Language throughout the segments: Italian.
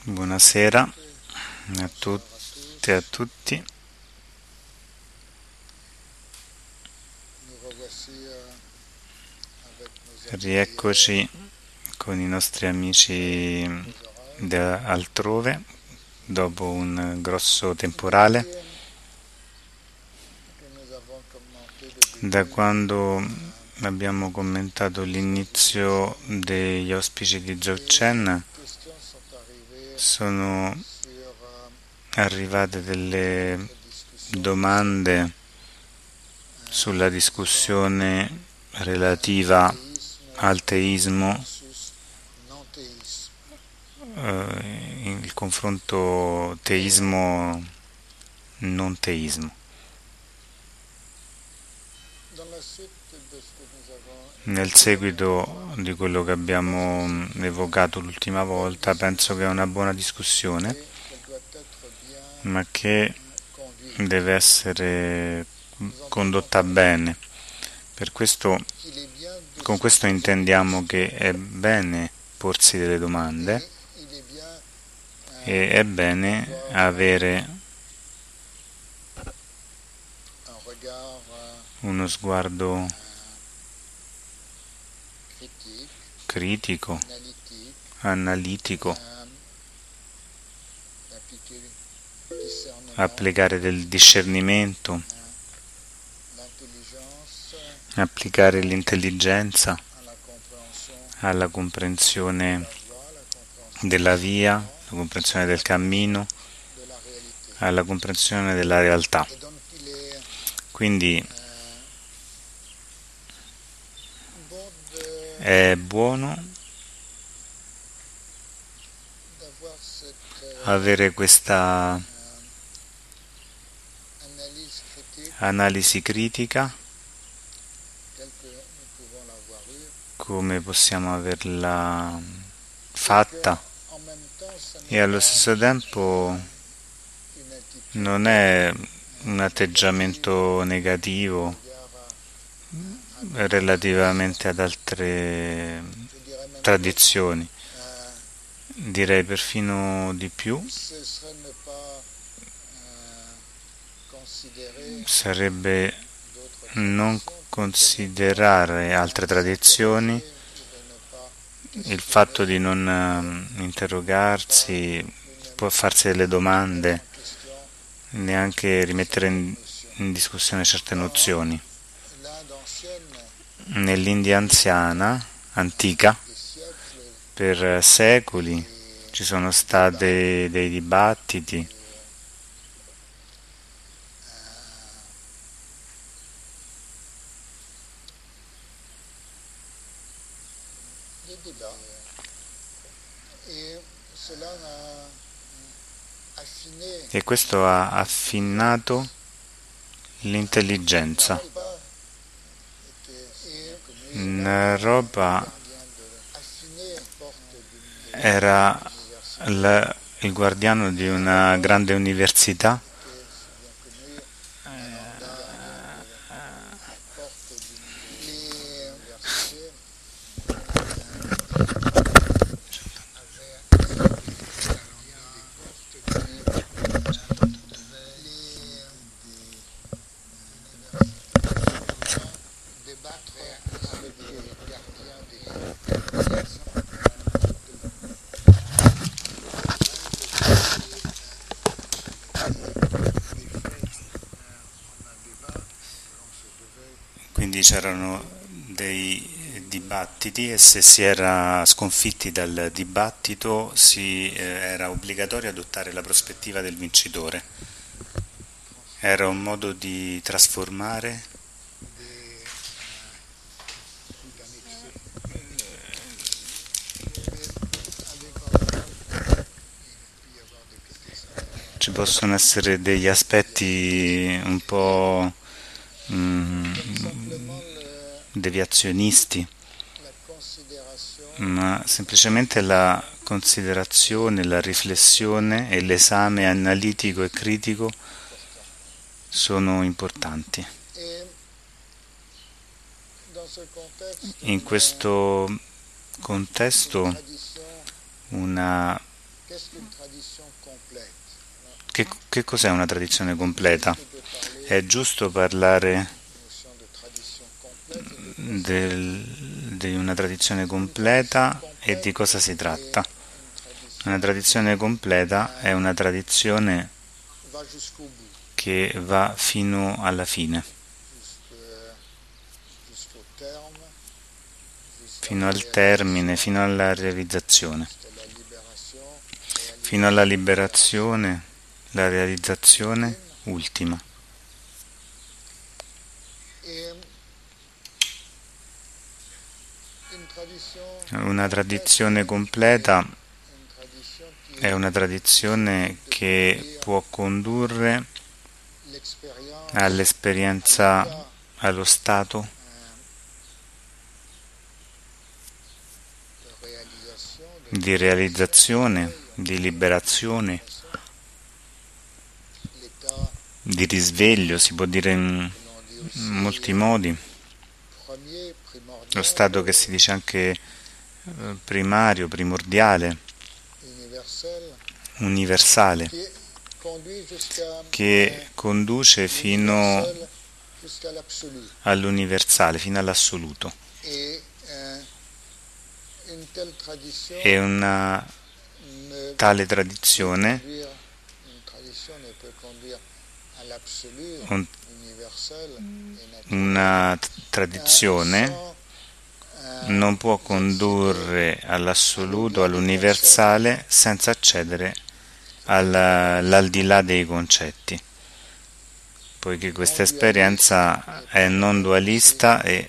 Buonasera a tutte e a tutti. Rieccoci con i nostri amici da altrove dopo un grosso temporale. Da quando abbiamo commentato l'inizio degli auspici di Dzogchen sono arrivate delle domande sulla discussione relativa al teismo, il confronto teismo-non teismo. Nel seguito di quello che abbiamo evocato l'ultima volta, penso che è una buona discussione, ma che deve essere condotta bene. Per questo, con questo intendiamo che è bene porsi delle domande e è bene avere uno sguardo critico, analitico, applicare del discernimento, applicare l'intelligenza alla comprensione della via, alla comprensione del cammino, alla comprensione della realtà. Quindi è buono avere questa analisi critica come possiamo averla fatta, e allo stesso tempo non è un atteggiamento negativo relativamente ad altre tradizioni, direi perfino di più. Sarebbe non considerare altre tradizioni, il fatto di non interrogarsi, può farsi delle domande, neanche rimettere in discussione certe nozioni. Nell'India antica, per secoli ci sono stati dei dibattiti e questo ha affinato l'intelligenza. Naropa era il guardiano di una grande università quindi c'erano dei dibattiti e se si era sconfitti dal dibattito era obbligatorio adottare la prospettiva del vincitore. Era un modo di trasformare ci possono essere degli aspetti un po' deviazionisti, ma semplicemente la considerazione, la riflessione e l'esame analitico e critico sono importanti. In questo contesto una Che cos'è una tradizione completa? È giusto parlare di una tradizione completa e di cosa si tratta? Una tradizione completa è una tradizione che va fino alla fine, fino al termine, fino alla realizzazione, fino alla liberazione, la realizzazione ultima. Una tradizione completa è una tradizione che può condurre all'esperienza, allo stato di realizzazione, di liberazione, di risveglio, si può dire in molti modi. Lo stato che si dice anche primario, primordiale, universale, che conduce fino all'universale, fino all'assoluto. E una tale tradizione, una tradizione non può condurre all'assoluto, all'universale, senza accedere all'aldilà dei concetti, poiché questa esperienza è non dualista e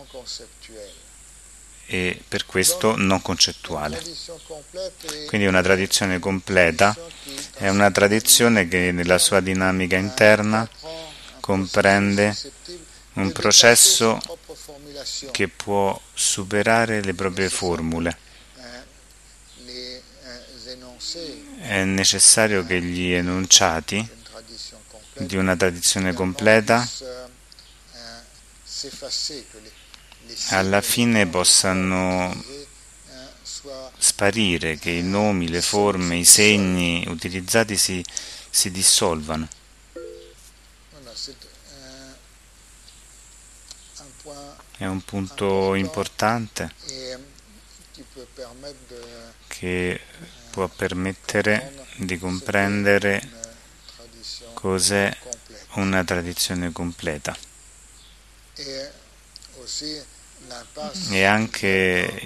per questo non concettuale. Quindi una tradizione completa è una tradizione che nella sua dinamica interna comprende un processo che può superare le proprie formule. È necessario che gli enunciati di una tradizione completa alla fine possano sparire, che i nomi, le forme, i segni utilizzati si dissolvano. È un punto importante che può permettere di comprendere cos'è una tradizione completa. E anche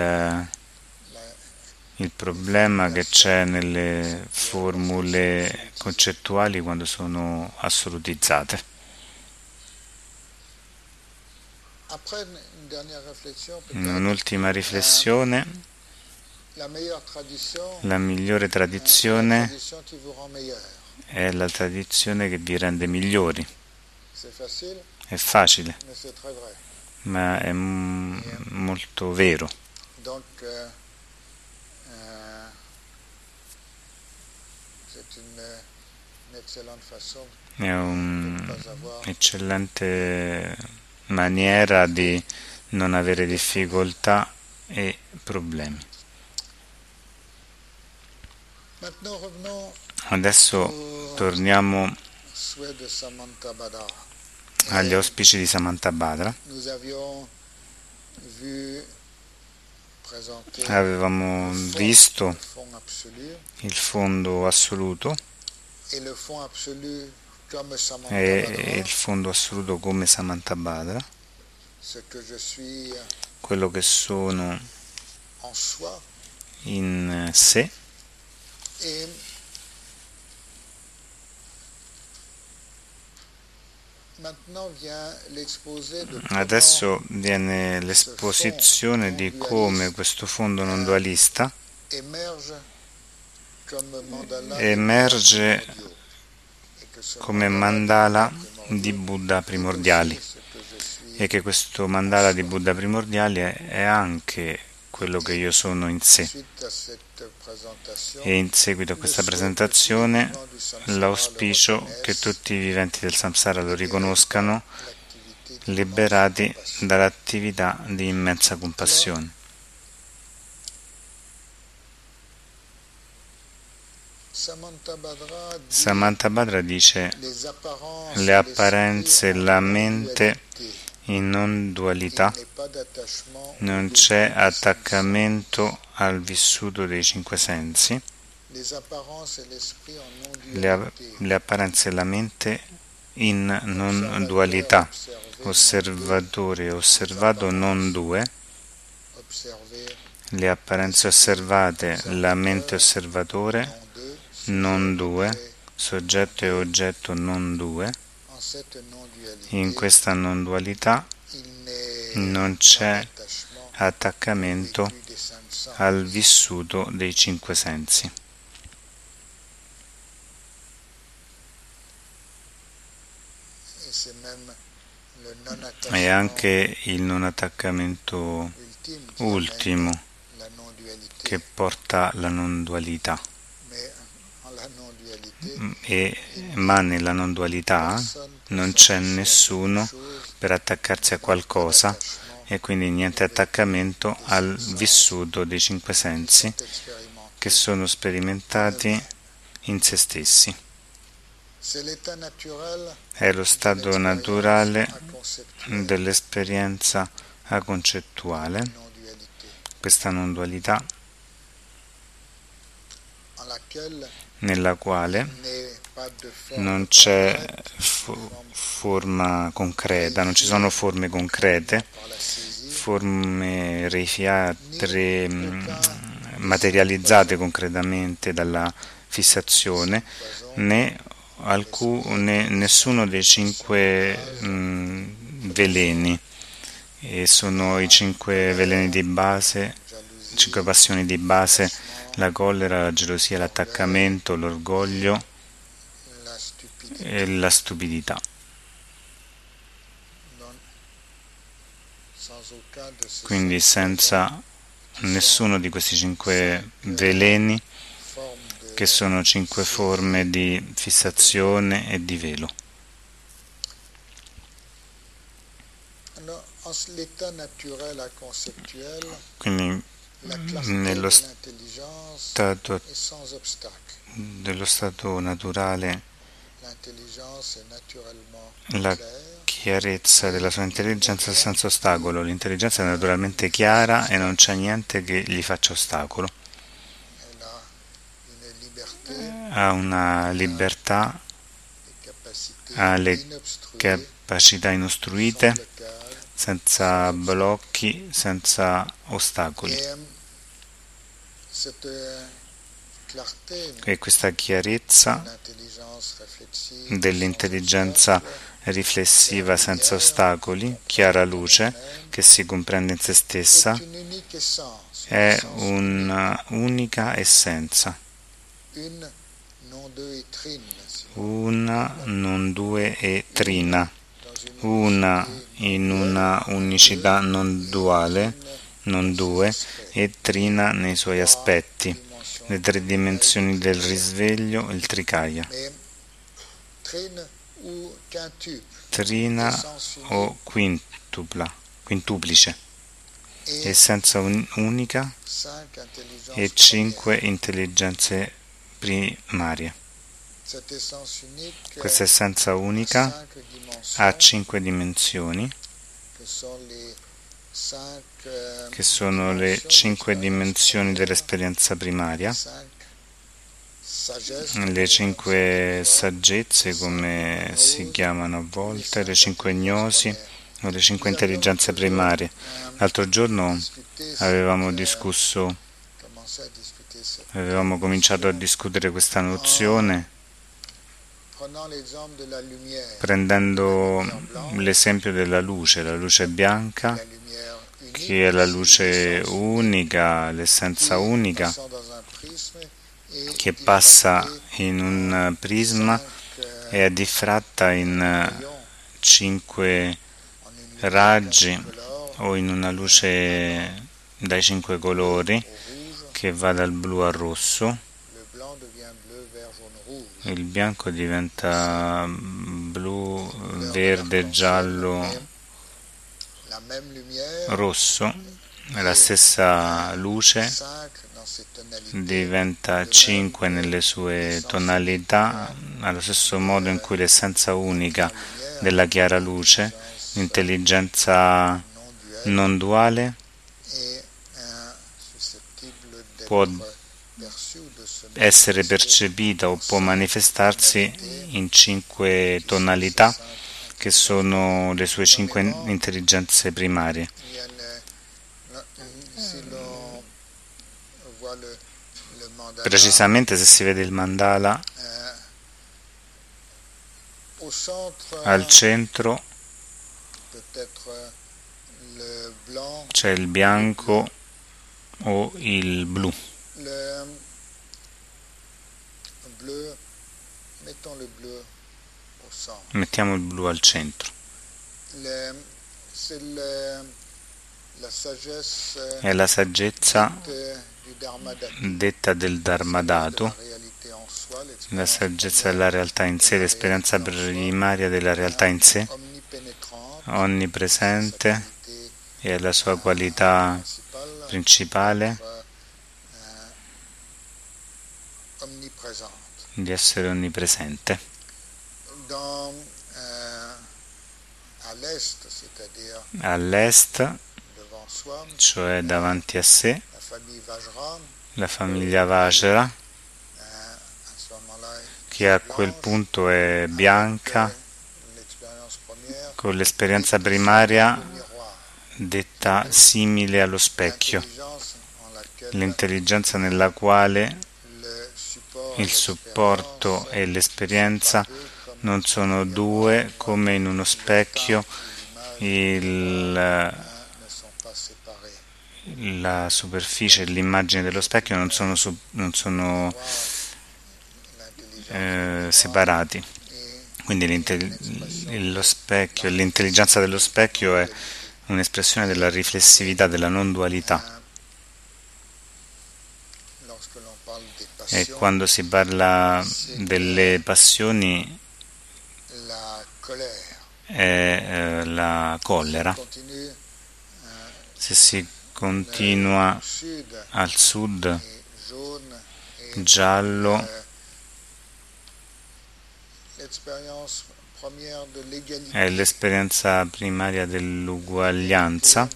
il problema che c'è nelle formule concettuali quando sono assolutizzate. Un'ultima riflessione: la migliore tradizione è la tradizione che vi rende migliori. È facile, ma è molto vero. È un'eccellente maniera di non avere difficoltà e problemi. Adesso torniamo agli auspici di Samantabhadra. Avevamo visto il fondo assoluto e il fondo assoluto come Samantabhadra, quello che sono in sé. Adesso viene l'esposizione di come questo fondo non dualista emerge come mandala di Buddha primordiali, e che questo mandala di Buddha primordiali è anche quello che io sono in sé. E in seguito a questa presentazione l'auspicio che tutti i viventi del samsara lo riconoscano liberati dall'attività di immensa compassione. Samantabhadra dice le apparenze, la mente in non dualità, non c'è attaccamento al vissuto dei cinque sensi, le apparenze e la mente in non dualità, osservatore e osservato non due, le apparenze osservate, la mente osservatore non due, soggetto e oggetto non due. In questa non dualità non c'è attaccamento al vissuto dei cinque sensi. E anche il non attaccamento ultimo che porta alla non dualità. Ma nella non dualità non c'è nessuno per attaccarsi a qualcosa e quindi niente attaccamento al vissuto dei cinque sensi che sono sperimentati in se stessi. È lo stato naturale dell'esperienza aconcettuale, questa non dualità, nella quale non c'è forma concreta, non ci sono forme concrete, forme materializzate concretamente dalla fissazione, né nessuno dei cinque veleni, e sono i cinque veleni di base, cinque passioni di base: la collera, la gelosia, l'attaccamento, l'orgoglio e la stupidità. Quindi senza nessuno di questi cinque veleni, che sono cinque forme di fissazione e di velo. Quindi dello stato naturale, la chiarezza della sua intelligenza è senza ostacolo. L'intelligenza è naturalmente chiara e non c'è niente che gli faccia ostacolo. Ha una libertà, ha le capacità inostruite, senza blocchi, senza ostacoli. E questa chiarezza dell'intelligenza riflessiva senza ostacoli, chiara luce, che si comprende in se stessa, è un'unica essenza. Una, non due e trina. Una in una unicità non duale, non due, e trina nei suoi aspetti, le tre dimensioni del risveglio, il trikaya. Trina o quintuplice, essenza unica e cinque intelligenze primarie. Questa essenza unica ha cinque dimensioni, che sono le cinque dimensioni dell'esperienza primaria, le cinque saggezze, come si chiamano a volte, le cinque gnosi o le cinque intelligenze primarie. L'altro giorno avevamo cominciato a discutere questa nozione prendendo l'esempio della luce, la luce bianca, che è la luce unica, l'essenza unica, che passa in un prisma e è diffratta in cinque raggi o in una luce dai cinque colori che va dal blu al rosso. Il bianco diventa blu, verde, giallo, rosso. È la stessa luce diventa 5 nelle sue tonalità, allo stesso modo in cui l'essenza unica della chiara luce, l'intelligenza non duale, può essere percepita o può manifestarsi in 5 tonalità che sono le sue 5 intelligenze primarie. Precisamente, se si vede il mandala, al centro c'è il bianco o il blu. Mettiamo il blu al centro. È la saggezza detta del Dharmadato, la saggezza della realtà in sé, l'esperienza primaria della realtà in sé, onnipresente, e la sua qualità principale di essere onnipresente. All'est, cioè davanti a sé, la famiglia Vajra, che a quel punto è bianca, con l'esperienza primaria detta simile allo specchio, l'intelligenza nella quale il supporto e l'esperienza non sono due, come in uno specchio la superficie e l'immagine dello specchio non sono separati. Quindi lo specchio e l'intelligenza dello specchio è un'espressione della riflessività, della non dualità. E quando si parla delle passioni è la collera. Se si continua al sud, giallo è l'esperienza primaria dell'uguaglianza,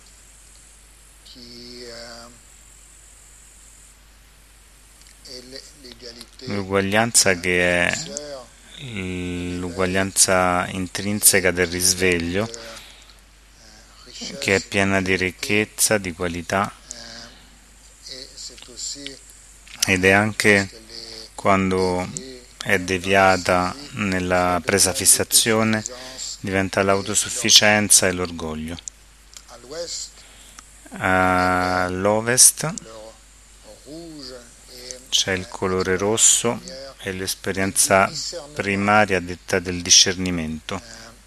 l'uguaglianza che è l'uguaglianza intrinseca del risveglio, che è piena di ricchezza, di qualità, ed è anche quando è deviata nella presa fissazione, diventa l'autosufficienza e l'orgoglio. All'ovest c'è il colore rosso e l'esperienza primaria detta del discernimento,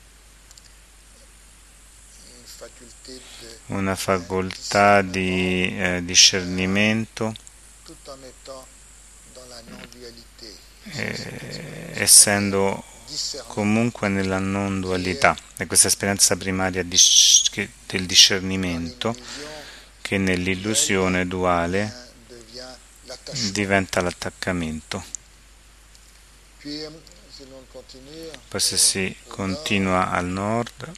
una facoltà di discernimento, essendo comunque nella non dualità. È questa esperienza primaria del discernimento che nell'illusione duale diventa l'attaccamento. Poi se si continua al nord,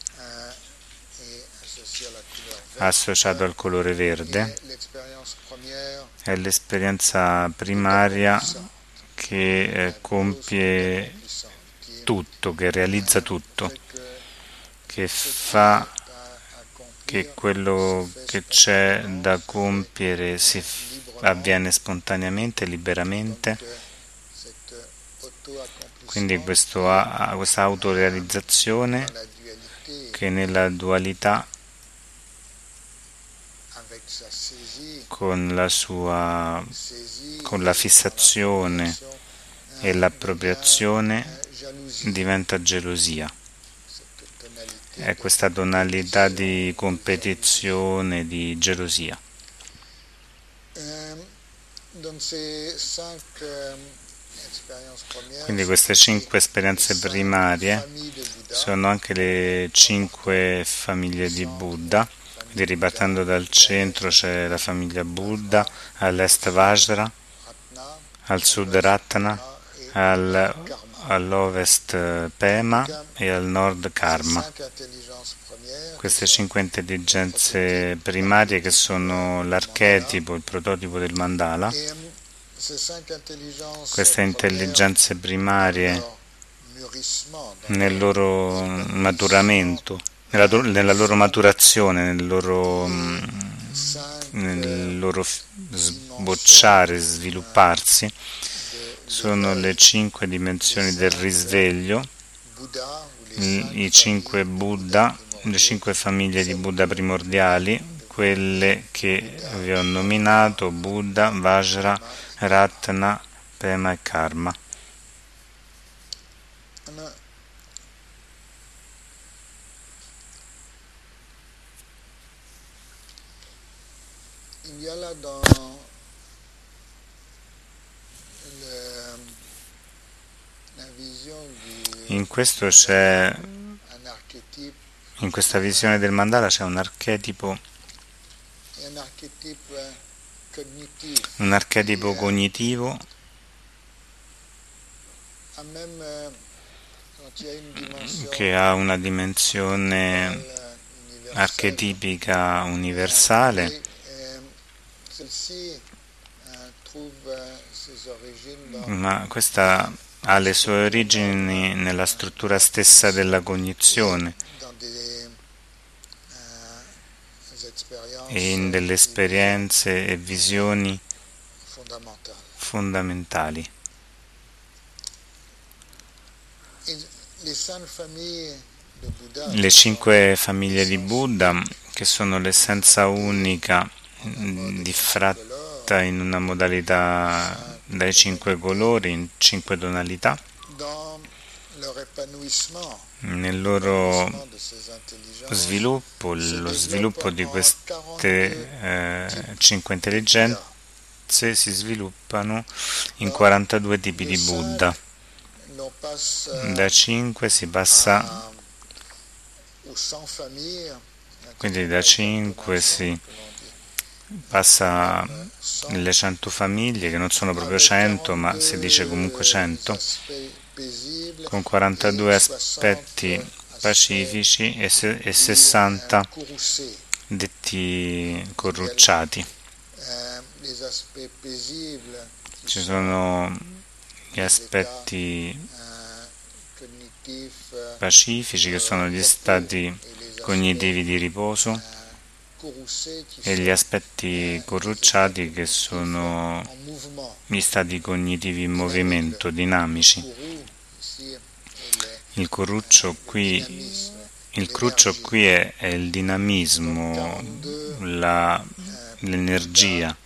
associato al colore verde, è l'esperienza primaria che compie tutto, che realizza tutto, che fa che quello che c'è da compiere avviene spontaneamente, liberamente. Quindi questa autorealizzazione che nella dualità, con la fissazione e l'appropriazione, diventa gelosia. È questa tonalità di competizione, di gelosia. Quindi queste 5 esperienze primarie sono anche le 5 famiglie di Buddha, Quindi ripartendo dal centro c'è la famiglia Buddha, all'est Vajra, al sud Ratna, all'ovest Pema e al nord Karma. Queste 5 intelligenze primarie che sono l'archetipo, il prototipo del mandala. Queste intelligenze primarie nel loro maturamento, nella loro maturazione, nel loro sbocciare, svilupparsi, sono le 5 dimensioni del risveglio, i 5 Buddha, le 5 famiglie di Buddha primordiali, quelle che vi ho nominato: Buddha, Vajra, Ratna, Pema e Karma. In questo c'è, in questa visione del mandala c'è un archetipo cognitivo che ha una dimensione archetipica universale, ma questa ha le sue origini nella struttura stessa della cognizione e in delle esperienze e visioni fondamentali. Le 5 famiglie di Buddha, che sono l'essenza unica diffratta in una modalità dai 5 colori, in 5 tonalità, nel loro sviluppo, lo sviluppo di queste 5 intelligenze si sviluppano in 42 tipi di Buddha. Da 5 si passa, quindi da 5 si passa alle 100 famiglie, che non sono proprio 100, ma si dice comunque 100, con 42 aspetti pacifici e 60 detti corrucciati. Ci sono gli aspetti pacifici, che sono gli stati cognitivi di riposo, e gli aspetti corrucciati, che sono gli stati cognitivi in movimento, dinamici. Il cruccio qui è il dinamismo, l'energia.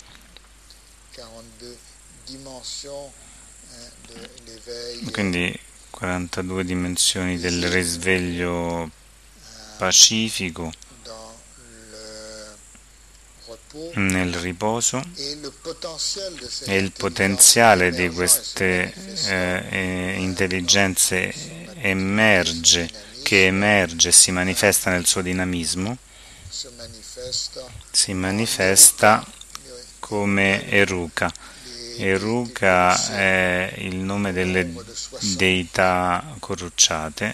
Quindi 42 dimensioni del risveglio pacifico nel riposo, e il potenziale di queste intelligenze che emerge e si manifesta nel suo dinamismo, si manifesta come Eruka. Eruka è il nome delle deità corrucciate,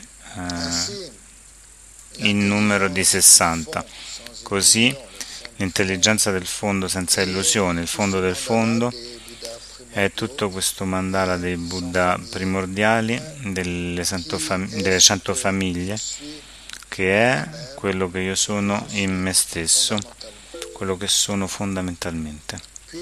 in numero di 60. Così l'intelligenza del fondo senza illusione, il fondo del fondo, è tutto questo mandala dei Buddha primordiali, delle 100 famiglie, che è quello che io sono in me stesso, quello che sono fondamentalmente.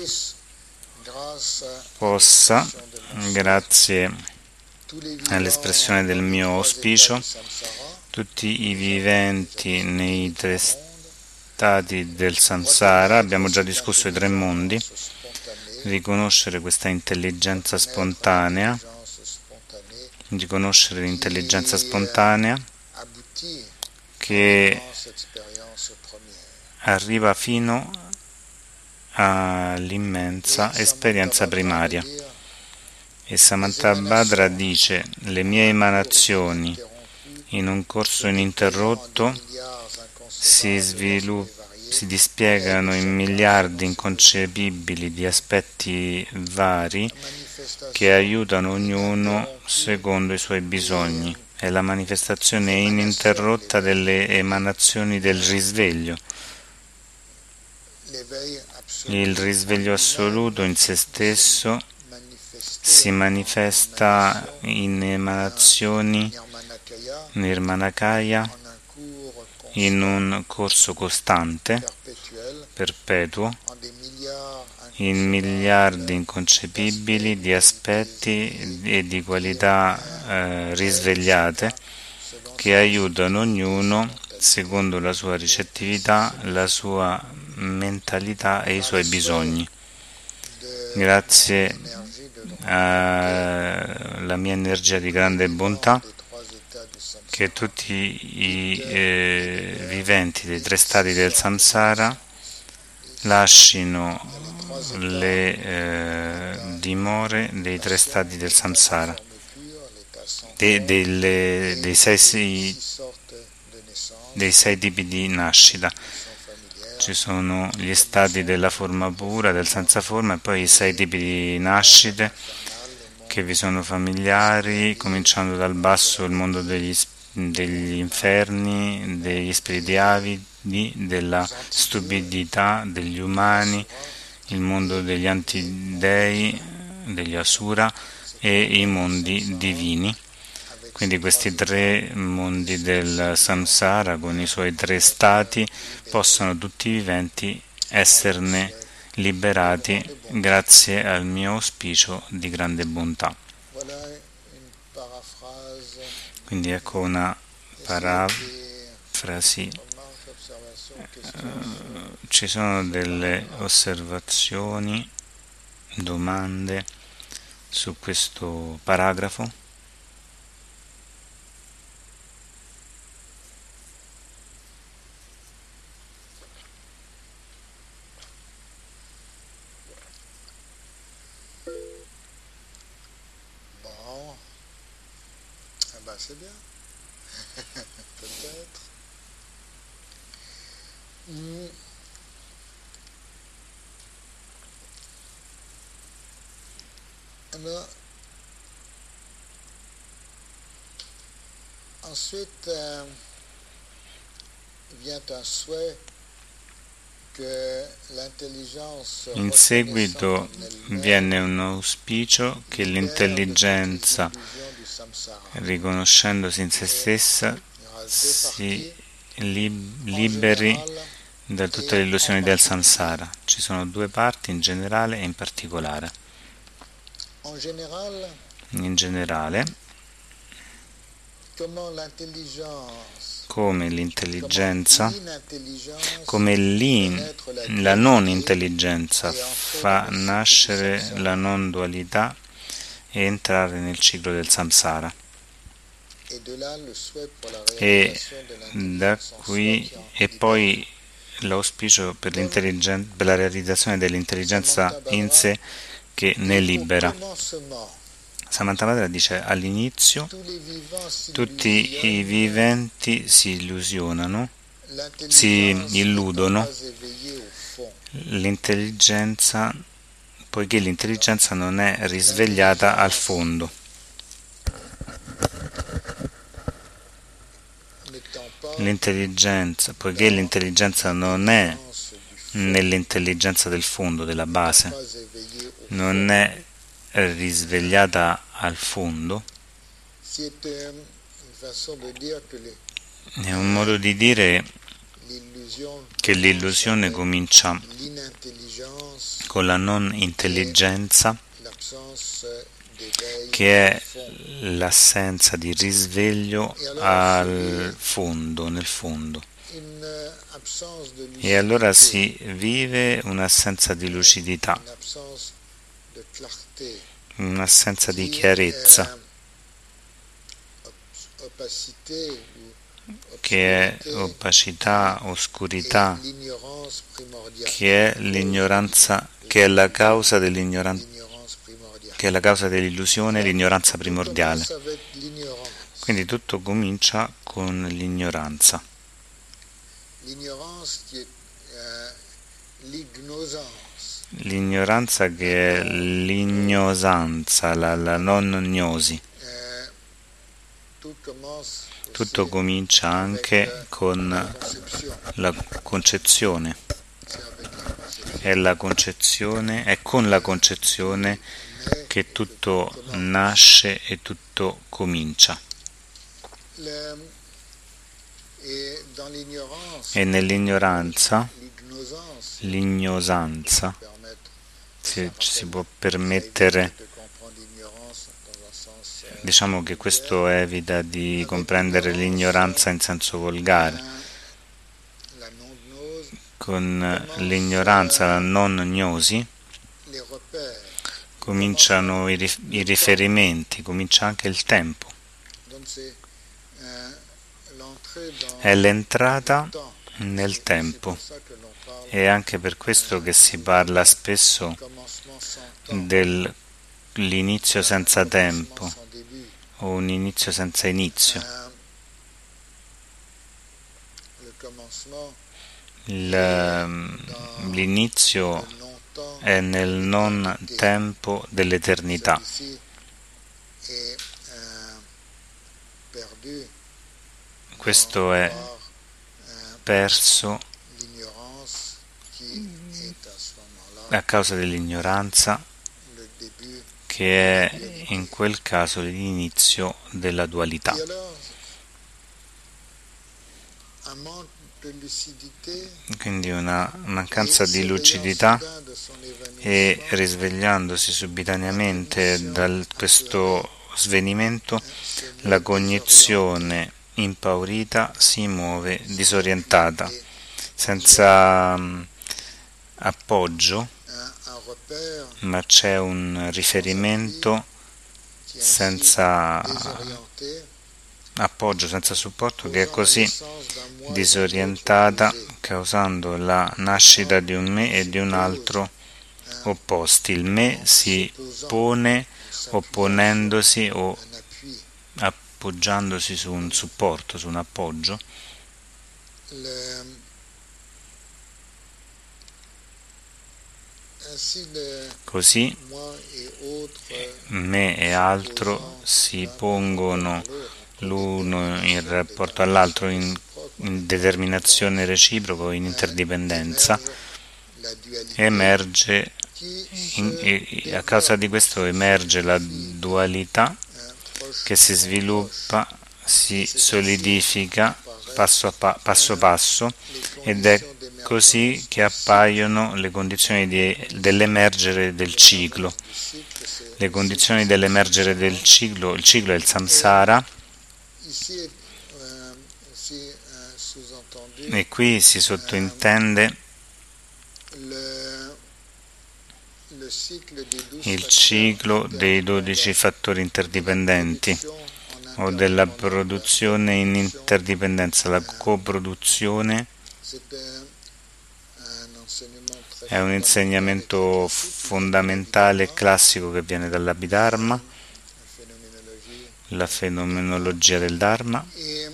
Possa, grazie all'espressione del mio auspicio, tutti i viventi nei 3 stati del samsara, abbiamo già discusso i 3 mondi, riconoscere questa intelligenza spontanea, riconoscere l'intelligenza spontanea che arriva fino all'immensa esperienza primaria. E Samantabhadra dice: le mie emanazioni in un corso ininterrotto si si dispiegano in miliardi inconcepibili di aspetti vari che aiutano ognuno secondo i suoi bisogni. È la manifestazione ininterrotta delle emanazioni del risveglio. Il risveglio assoluto in se stesso si manifesta in emanazioni nirmanakaya, in un corso costante, perpetuo, in miliardi inconcepibili di aspetti e di qualità risvegliate che aiutano ognuno secondo la sua ricettività, la sua mentalità e i suoi bisogni. Grazie alla mia energia di grande bontà, che tutti i viventi dei tre stati del samsara lascino le dimore dei tre stati del samsara, dei sei tipi di nascita. Ci sono gli stati della forma pura, del senza forma, e poi i sei tipi di nascite che vi sono familiari, cominciando dal basso il mondo degli inferni, degli spiriti avidi, della stupidità, degli umani, il mondo degli antidei, degli asura e i mondi divini. Quindi questi tre mondi del samsara con i suoi tre stati possono tutti i viventi esserne liberati grazie al mio auspicio di grande bontà. Quindi ecco una parafrasi. Ci sono delle osservazioni, domande su questo paragrafo? C'est bien. Peut-être. Alors, ensuite vient un souhait che l'intelligenza. In seguito viene un auspicio che l'intelligenza, riconoscendosi in se stessa, si liberi da tutte le illusioni del samsara. Ci sono due parti, in generale e in particolare. In generale, come l'intelligenza, come la non intelligenza fa nascere la non dualità e entrare nel ciclo del samsara. E da qui e poi l'auspicio per la realizzazione dell'intelligenza in sé che ne libera. Samantabhadra dice: all'inizio tutti i viventi si illudono, l'intelligenza, poiché l'intelligenza non è risvegliata al fondo. Poiché l'intelligenza non è nell'intelligenza del fondo, della base, non è risvegliata al fondo, è un modo di dire che l'illusione comincia con la non intelligenza, che è l'assenza di risveglio al fondo, nel fondo. E allora si vive un'assenza di lucidità, un'assenza di chiarezza, che è opacità, oscurità, che è l'ignoranza, che è la causa dell'ignoranza, che è la causa dell'illusione, l'ignoranza primordiale. Quindi tutto comincia con l'ignoranza. l'ignosance. L'ignoranza che è l'ignosanza, la non gnosi. Tutto comincia anche con la concezione. È con la concezione che tutto nasce e tutto comincia. E nell'ignoranza, l'ignosanza, ci si può permettere, diciamo che questo evita di comprendere l'ignoranza in senso volgare. Con l'ignoranza, la non gnosi, cominciano i riferimenti, comincia anche il tempo. È l'entrata nel tempo. È anche per questo che si parla spesso dell'inizio senza tempo o un inizio senza inizio. L'inizio è nel non tempo dell'eternità. Questo è perso a causa dell'ignoranza, che è in quel caso l'inizio della dualità. Quindi una mancanza di lucidità, e risvegliandosi subitaneamente da questo svenimento, la cognizione impaurita si muove disorientata, senza appoggio, ma c'è un riferimento senza appoggio, senza supporto, che è così disorientata, causando la nascita di un me e di un altro opposti. Il me si pone opponendosi o appoggiandosi su un supporto, su un appoggio. Così me e altro si pongono l'uno in rapporto all'altro in determinazione reciproca, in interdipendenza, emerge, e a causa di questo emerge la dualità che si sviluppa, si solidifica passo passo, ed è così che appaiono le condizioni dell'emergere del ciclo. Le condizioni dell'emergere del ciclo, il ciclo è il samsara, e qui si sottintende il ciclo dei 12 fattori interdipendenti o della produzione in interdipendenza. La coproduzione è un insegnamento fondamentale e classico che viene dall'Abhidharma, la fenomenologia del Dharma,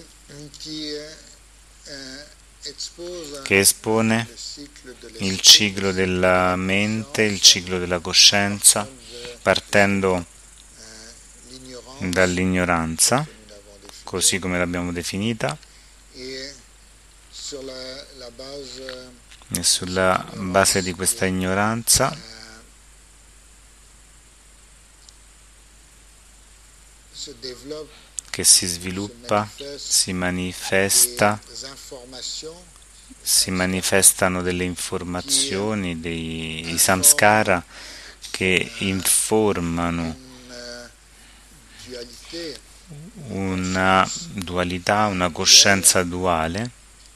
che espone il ciclo della mente, il ciclo della coscienza, partendo dall'ignoranza, così come l'abbiamo definita, e sulla base di questa ignoranza che si sviluppa, si manifestano delle informazioni, dei samskara che informano una dualità, una coscienza duale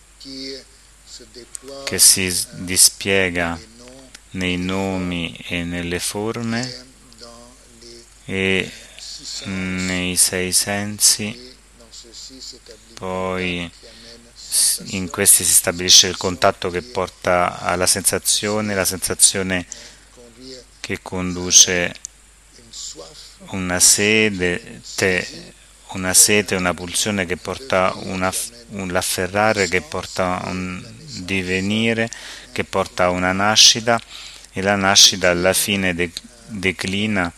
che si dispiega nei nomi e nelle forme e nei 6 sensi. Poi in questi si stabilisce il contatto che porta alla sensazione, la sensazione che conduce una sete, una pulsione che porta l'afferrare, che porta divenire che porta a una nascita e la nascita alla fine declina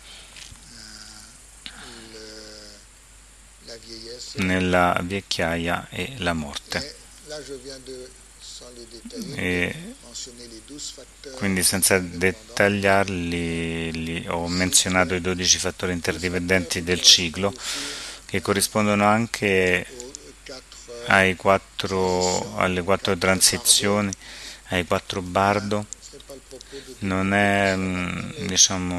la vieillesse. nella vecchiaia e la morte. Et là, je viens de, sans les détailler, E mentionner les 12 facteurs quindi senza interdépendants. dettagliarli ho menzionato i 12 fattori interdipendenti del ciclo che corrispondono anche alle 4 transizioni, ai 4 bardo. C'est pas le propos de Non è, diciamo,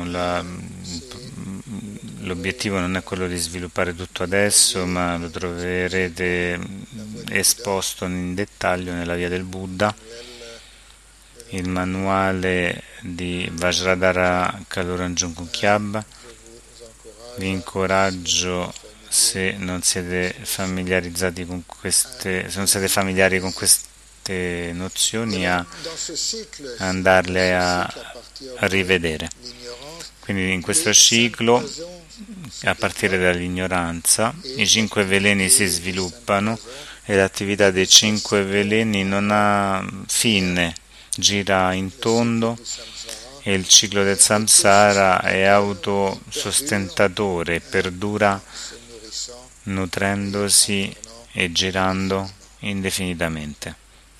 l'obiettivo non è quello di sviluppare tutto adesso, ma lo troverete esposto in dettaglio nella via del Buddha, il manuale di Vajradhara Kaloranjun Kyab. Vi incoraggio, se non siete familiarizzati con se non siete familiari con queste nozioni, a andarle a rivedere. Quindi in questo ciclo, a partire dall'ignoranza, i 5 veleni si sviluppano e l'attività dei 5 veleni non ha fine, gira in tondo e il ciclo del samsara è autosostentatore, perdura nutrendosi e girando indefinitamente.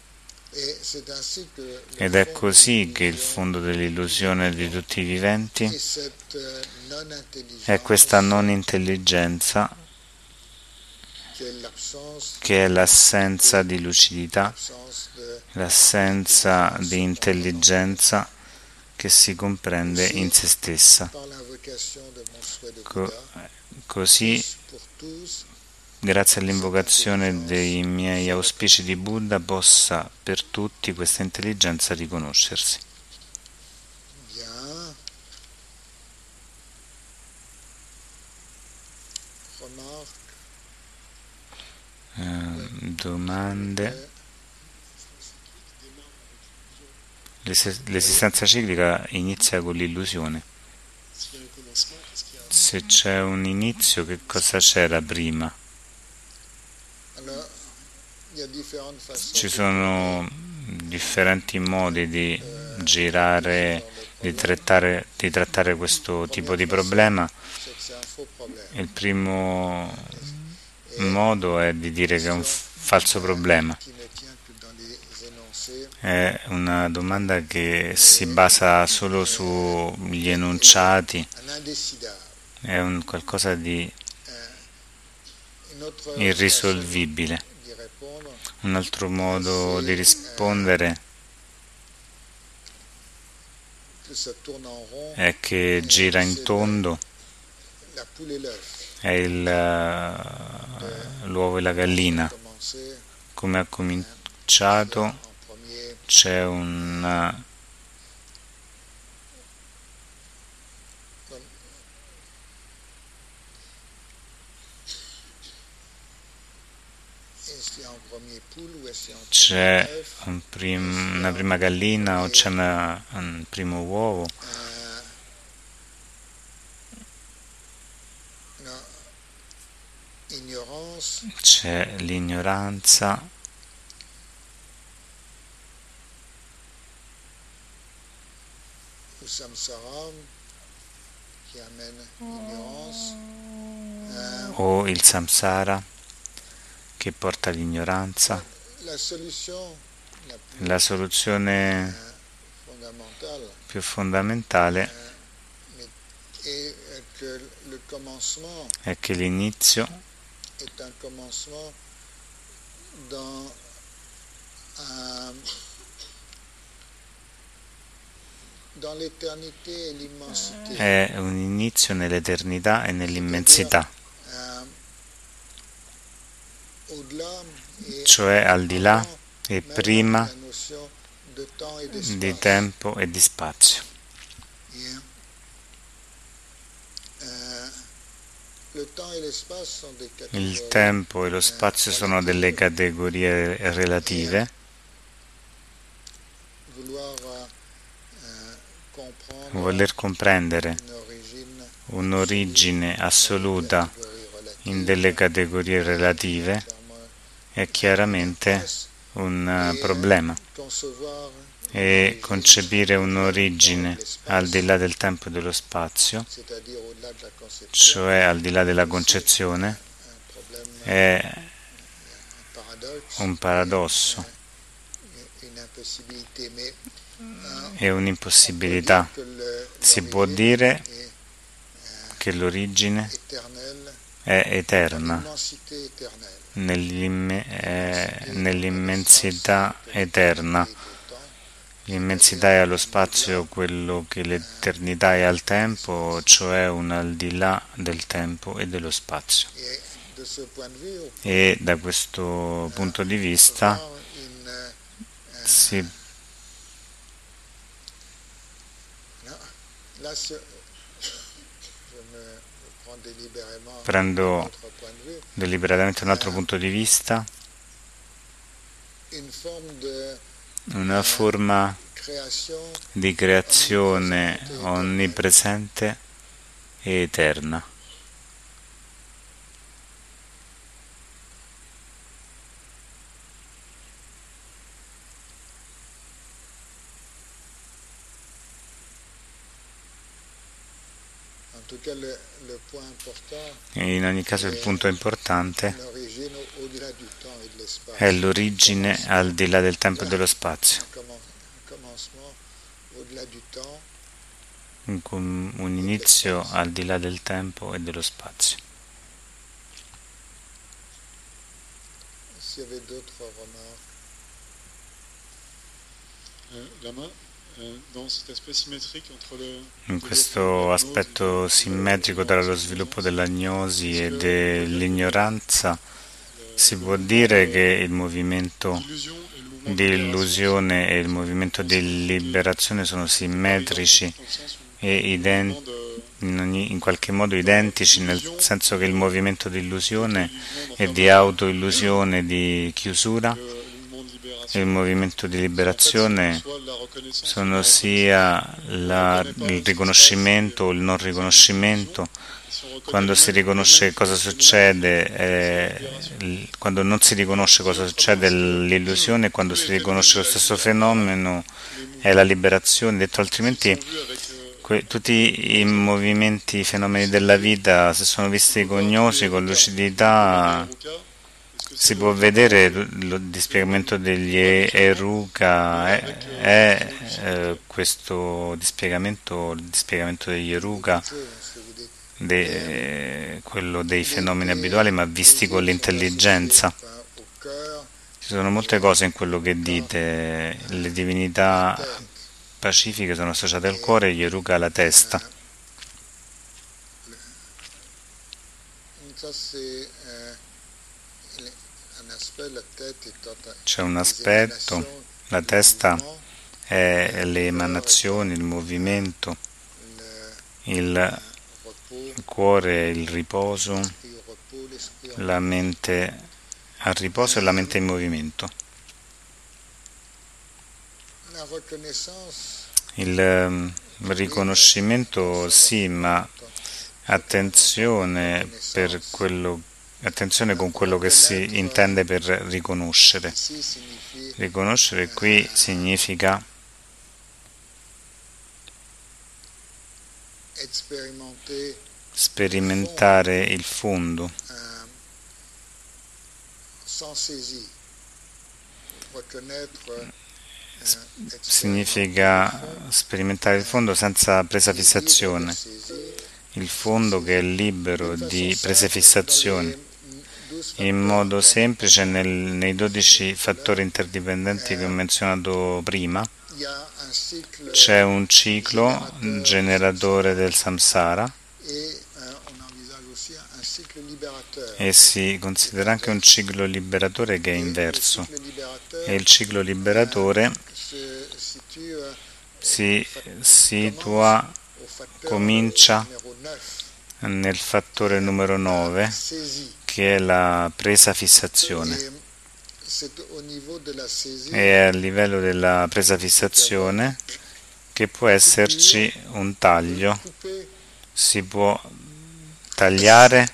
Ed è così che il fondo dell'illusione di tutti i viventi è questa non intelligenza, che è l'assenza di lucidità, l'assenza di intelligenza che si comprende in se stessa. Così, grazie all'invocazione dei miei auspici di Buddha, possa per tutti questa intelligenza riconoscersi. Bien. Remarque. Domande? L'esistenza ciclica inizia con l'illusione. Se c'è un inizio, che cosa c'era prima? Alors, il y a différentes façons Ci sono differenti modi di girare, di trattare questo tipo di problema. c'est que c'est un faux problème. Il primo modo è di dire che è un falso problema. Qui ne tient que dans les énoncés. È una domanda che si basa solo sugli enunciati, Un indécidable. è un qualcosa di Une autre irrisolvibile. façon d'y répondre, Un altro modo di rispondere que ça tourne en rond, è che gira in tondo, la poule et l'œuf. è l'uovo e la gallina. Commencer Come ha cominciato, en premier, c'è un est-ce en premier poule ou est-ce en c'è premier œuf? una prima gallina o c'è un primo uovo. Non. Ignorance, C'è l'ignoranza, ou samsara, qui amène ignorance. o il samsara che porta all'ignoranza. La solution la plus La soluzione fondamentale più fondamentale est que le commencement è che l'inizio est un commencement dans dans l'éternité et l'immensité. è un inizio nell'eternità e nell'immensità, Au-delà et cioè al di là avant e même prima la notion de temps et di d'espace. tempo e di spazio. Bien. Le temps et l'espace sont des Il catégories. tempo e lo spazio sono delle categorie relative. Vouloir comprendre Voler comprendere un'origine assoluta in delle categorie relative è chiaramente un problema. concevoir e concepire un'origine al di là del tempo e dello spazio, c'est-à-dire au-delà de la conception, cioè al di là della concezione, un problème, è un paradoxe, un paradosso, une impossibilité, mais è on peut un'impossibilità. dire que Si può l'origine dire est che l'origine éternelle, è eterna, l'immensité éternelle. nell'immensità eterna. L'immensità è allo spazio quello che l'eternità è al tempo, cioè un al di là del tempo e dello spazio. E da questo punto di vista si prendo deliberatamente un altro punto di vista, una forma di creazione onnipresente e eterna. E in ogni caso il punto importante è l'origine al di là del tempo e dello spazio. Un inizio al di là del tempo e dello spazio. In questo aspetto simmetrico tra lo sviluppo dell'agnosi e dell'ignoranza, si può dire che il movimento di illusione e il movimento di liberazione sono simmetrici e in qualche modo identici, nel senso che il movimento di illusione e di autoillusione, di chiusura, e il movimento di liberazione sono sia il riconoscimento o il non riconoscimento. Quando si riconosce cosa succede, quando non si riconosce cosa succede è l'illusione, quando si riconosce lo stesso fenomeno è la liberazione. Detto altrimenti, tutti i movimenti, i fenomeni della vita, se sono visti cognosi con lucidità, si può vedere il dispiegamento degli Eruca, questo dispiegamento, il dispiegamento degli Eruca, quello dei fenomeni abituali, ma visti con l'intelligenza. Ci sono molte cose in quello che dite, le divinità pacifiche sono associate al cuore e gli Eruca alla testa. C'è un aspetto, la testa è le emanazioni, il movimento, il cuore, il riposo, la mente al riposo e la mente in movimento. Il riconoscimento sì, ma attenzione con quello che si intende per riconoscere. Riconoscere qui significa sperimentare il fondo, significa sperimentare il fondo senza presa fissazione, il fondo che è libero di prese fissazioni. In modo semplice, nei 12 fattori interdipendenti che ho menzionato prima, c'è un ciclo generatore del samsara e si considera anche un ciclo liberatore che è inverso. E il ciclo liberatore si situa, comincia nel fattore numero 9, che è la presa fissazione. E è a livello della presa fissazione che può esserci un taglio, si può tagliare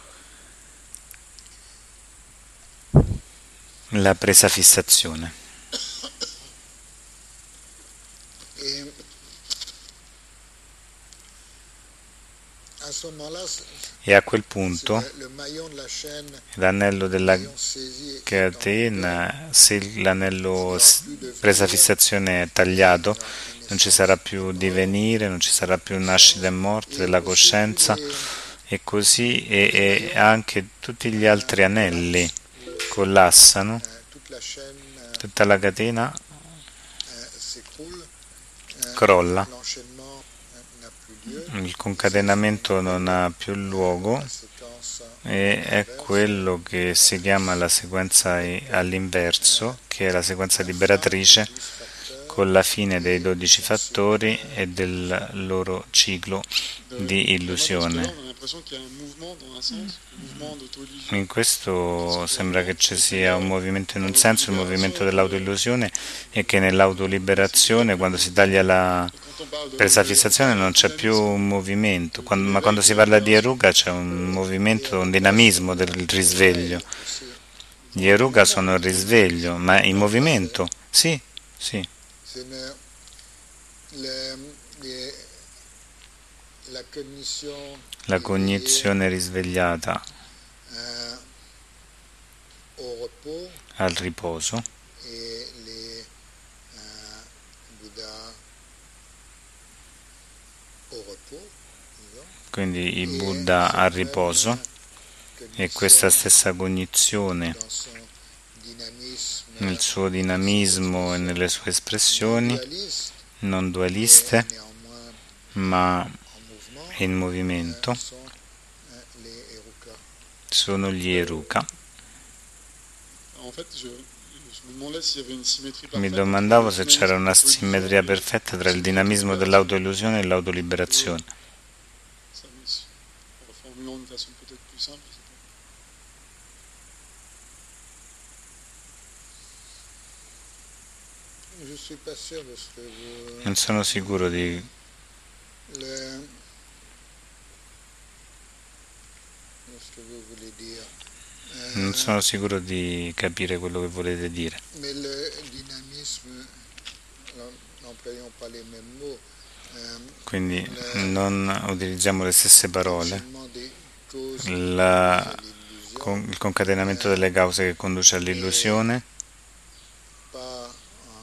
la presa fissazione. ce moment-là, e a quel punto le maillon de la chaîne l'anello della ayant saisi, catena, se l'anello presa devenir, fissazione è tagliato, une non ci sarà naissance, più divenire, non ci sarà più nascita e morte et della aussi tous coscienza, e così e anche tutti gli altri anelli collassano, toute la chaîne tutta la catena s'écroule, crolla, l'enchaînement n'a plus lieu, il concatenamento non ha più luogo la séquence e è inverse, quello che si chiama la sequenza all'inverso, che è la sequenza la fin des liberatrice 12 facteurs con la fine dei et 12 son fattori cycle e del loro ciclo di Vraiment, dans ce cas-là, on illusione. a l'impression qu'il y a un mouvement dans un sens, un mouvement d'auto-illusion. In questo sembra che ci Et que sia un là, movimento in dans un senso, il movimento dell'autoillusione, e che nell'autoliberazione, quando si taglia la quand on parle presa fissazione, non c'è più un movimento, ma quando si parla di eruga c'è un movimento, un dinamismo del risveglio. aussi. Gli eruga sono il risveglio, ma in movimento? Sì, sì. C'est la cognition La cognizione risvegliata au repos al riposo et les Bouddhas au repos, disons, quindi i et Buddha al cette riposo, même e questa cognition stessa cognizione dans son dynamisme nel suo dinamismo e nelle sue espressioni dualiste non et dualiste, néanmoins ma en mouvement in movimento, sont les Heruka. sono gli eruka. En fait, je me demandais s'il y avait une symétrie Mi parfaite domandavo entre se le c'era dynamisme una d'auto-illusion simmetria et perfetta tra il celui dinamismo d'autolibération. dell'autoillusione e l'autoliberazione. Ça, en reformulant d'une façon peut-être plus simple, je sais pas. Je suis pas sûr de ce que vous Non sono sicuro di de ce que vous voulez dire. Non sono sicuro di capire quello che volete dire. Mais le dynamisme, n'employons pas les mêmes mots. Quindi non utilizziamo le stesse parole. L'enchaînement des causes La- à l'illusion, il concatenamento delle cause che conduce all'illusione pas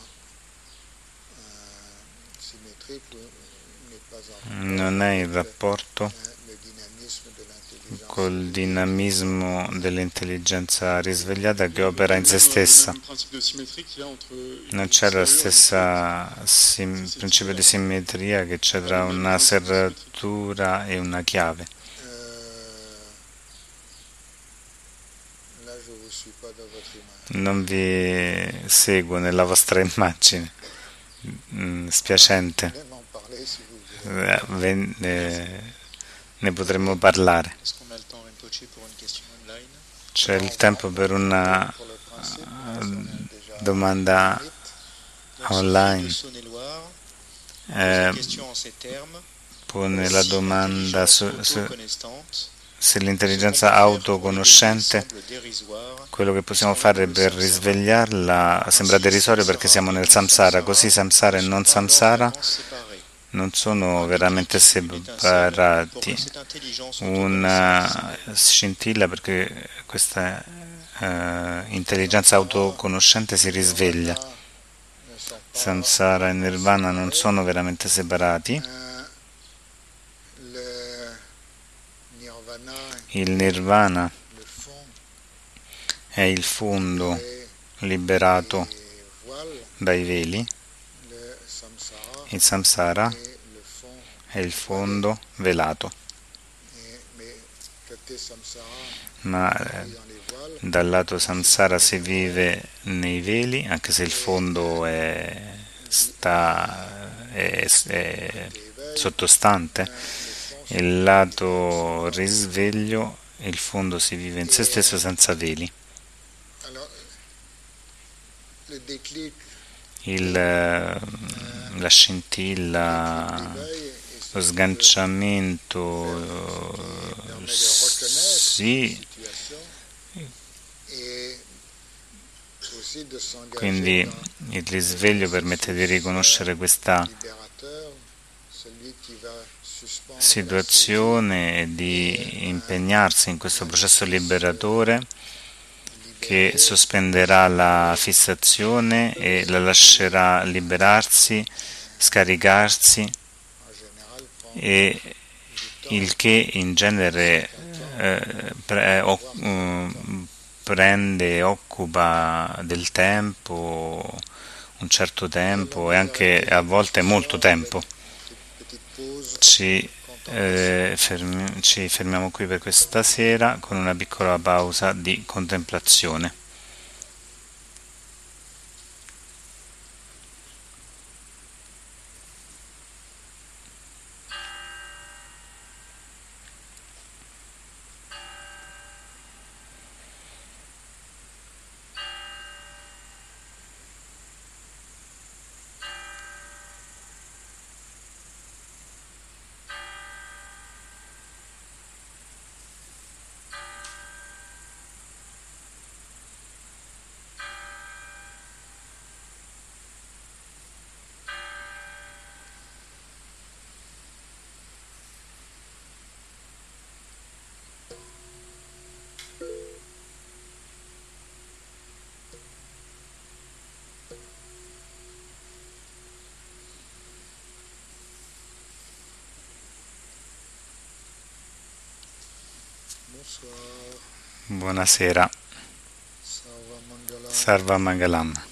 symétrique, n'est pas en non è in rapporto le dynamisme de l'intelligence. col dinamismo dell'intelligenza risvegliata che opera in se stessa. Le même principe de symétrie qu'il y a entre Non une c'è la serrure et une stessa faute. principio di simmetria che c'è tra una serratura e una chiave. Là, je vous suis pas dans votre image. Non vi seguo nella vostra immagine. Spiacente. Même en parler si vous voulez. Ne potremmo parlare. Est-ce qu'on a le temps, Rinpoche, pour une question online? C'è il tempo per una Pour le principe, on est déjà domanda limite. Donc, online. Sophie de Saône-et-Loire pose la Eh, question en ces termes. pone la Si domanda l'intelligence su autoconnestante, se ce l'intelligenza qu'on peut faire pour autoconoscente, l'éveiller semble dérisoire, quello che possiamo fare per risvegliarla sembra derisorio perché siamo nel samsara, così samsara e non samsara non sono veramente separati. Una scintilla perché questa intelligenza autoconoscente si risveglia. Ne sont pas Samsara e Nirvana non sono veramente separati. le nirvana, Il Nirvana le fond è il fondo et liberato les voiles, dai veli, le samsara il samsara et le fond. è il fondo velato, Mais côté samsara, ma dans les voiles, dal lato samsara si vive nei veli, anche se il fondo è sottostante. le fond, Il lato risveglio, il fondo si vive in se stesso senza veli. alors le déclic, La scintilla, l'éveil, lo sganciamento, sì, situation et aussi de s'engager quindi dans il risveglio permette di riconoscere questa libérateur, celui qui va situazione e di impegnarsi in questo processo liberatore che sospenderà la fissazione e la lascerà liberarsi, scaricarsi, en général prend e du temps il che in genere prende, occupa del tempo, un certo tempo e anche a volte molto tempo. petite pause Ci contemplation. ci fermiamo qui per questa sera con una piccola pausa di contemplazione. Bonsoir. Buonasera, Sarva Mangalam. Sarva Mangalam.